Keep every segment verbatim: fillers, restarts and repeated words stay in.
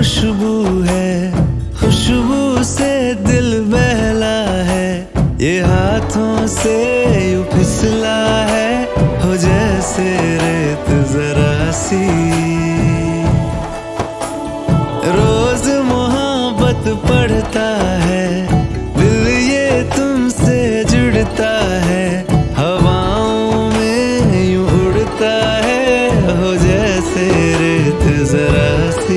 खुशबू है, खुशबू से दिल बहला है, ये हाथों से यूं फिसला है, हो जैसे रेत जरा सी। रोज मोहब्बत पढ़ता है, दिल ये तुमसे जुड़ता है, हवाओं में यूं उड़ता है, हो जैसे रेत जरा सी।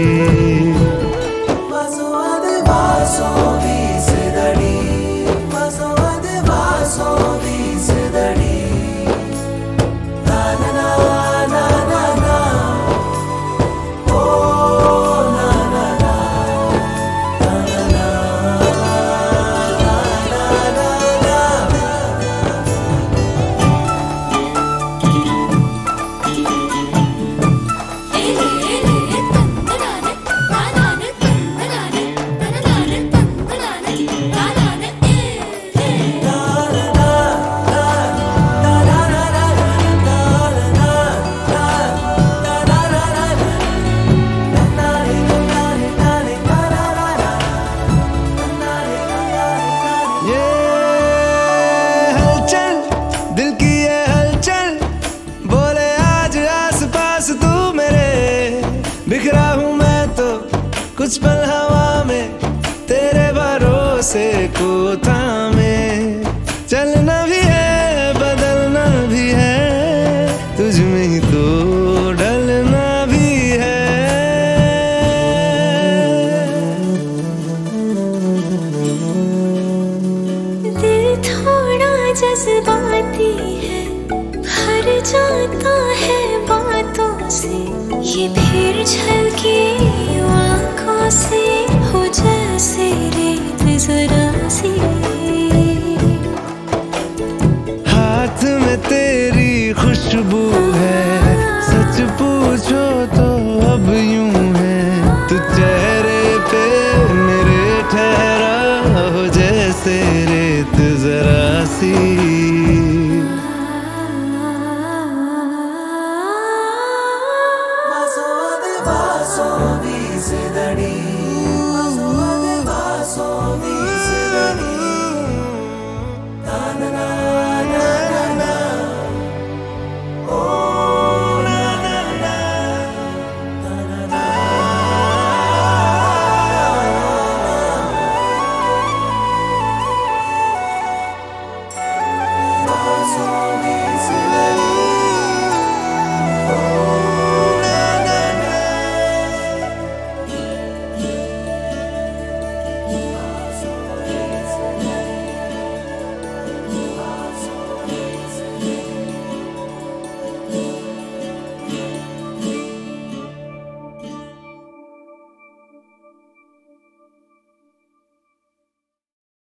बिखरा हूँ मैं तो कुछ पल हवा में, तेरे भरोसे को थामे। चलना भी है, बदलना भी है, तुझ में ही तो ढलना भी है। दिल थोड़ा जज्बाती है, भर जाता है बातों से, ये फिर झलके आँखों से, हो जैसे रेत जरा सी। हाथ में तेरी खुशबू है, सच पूछो तो अब यूं है, तू चेहरे पे मेरे ठहरा, हो जैसे रेत जरा सी। Vaso di sedani